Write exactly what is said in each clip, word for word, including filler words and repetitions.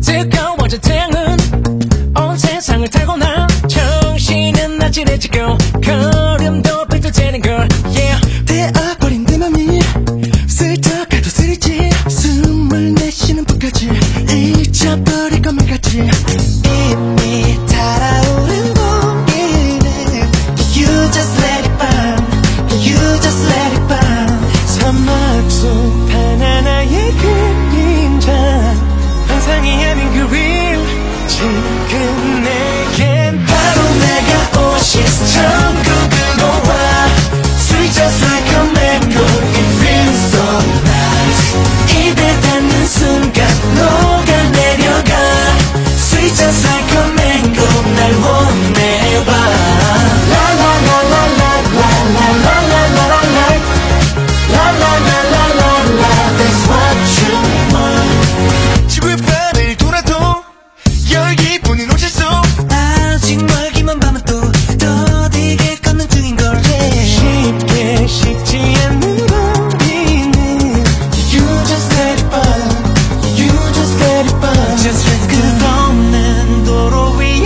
뜨거워져 태양은 온 세상을 타고 나 정신은 나지레지고 걸음도 삐뚤대는 걸 yeah. 되어버린 내 맘이 슬쩍가도 쓰리지 숨을 내쉬는 것까지 잊어버릴 것만 같지 이미 달아오른 공기네 You just let it burn You just let it burn 사막 속 바나나의 그림자 환상이 아닌 그 real 지금 내겐 바로 내가 오아시스 천국으로 와 Sweet just like a mango It feels so nice 입에 닿는 순간 녹아내려가 Sweet just like a mango 날 원해봐 La la la la la la la la la la la La la la la la la That's what you want 지구의 발을 돌아도 열기뿐인 옷을 속 아직 멀기만 밤은 또 더디게 걷는 중인걸 쉽게 식지 않는 거리는 You just let it burn You just let it burn Just let it burn. 끝없는 도로 위에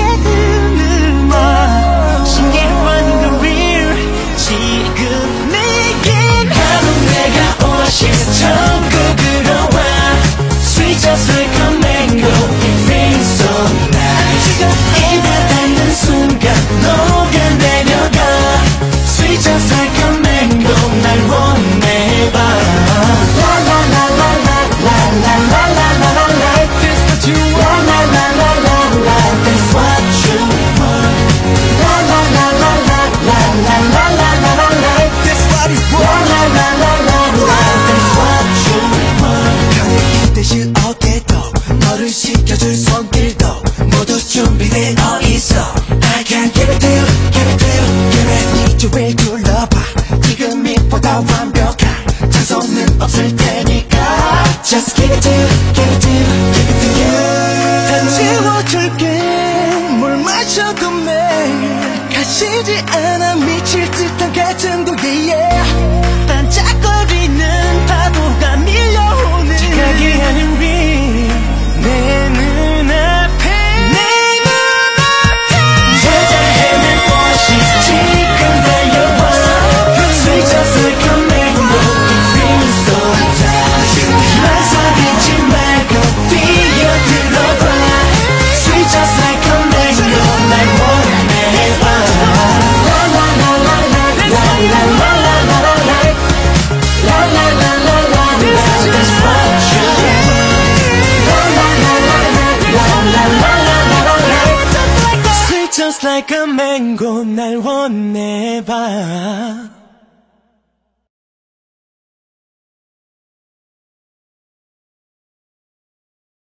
흐르마 신기한 그 real 지금 내겐 바로 내가 오아시스 천국으로 와 Sweet just like a mango It feels so nice 입에 닿는 순간 녹아내려가 Sweet just like a mango 날 원해봐 La la la la la la la la la la la la That's what you La want la la la la la That's what you want La la la la la la la la la la la la That's what you La want la la la la la That's what you want 편히 듯이 어깨도 너를 시켜줄 손길도 모두 준비되어 있어 I can give it to you Give it to you Give it 이쪽을 둘러봐 지금이보다 완벽한 장소는 없을 테니까 Just give it to you Give it to you Give it to you 다 채워줄게 물 마셔도 매일 가시지 않아 미칠 듯한 갈증도 yeah 반짝거리는 파도가 밀려오는 가게 하는 위내 눈앞에 내 눈앞에 여자애는 오아시스 지금 달려와 Sweet just like a mango It feels so nice 망설이지 말고 뛰어들어봐 Sweet just like a mango 날 원해봐 La la la la la la la la la la la la La la la la la la That's what you want La la la la la la la la la la la Sweet just like a mango 날 원해봐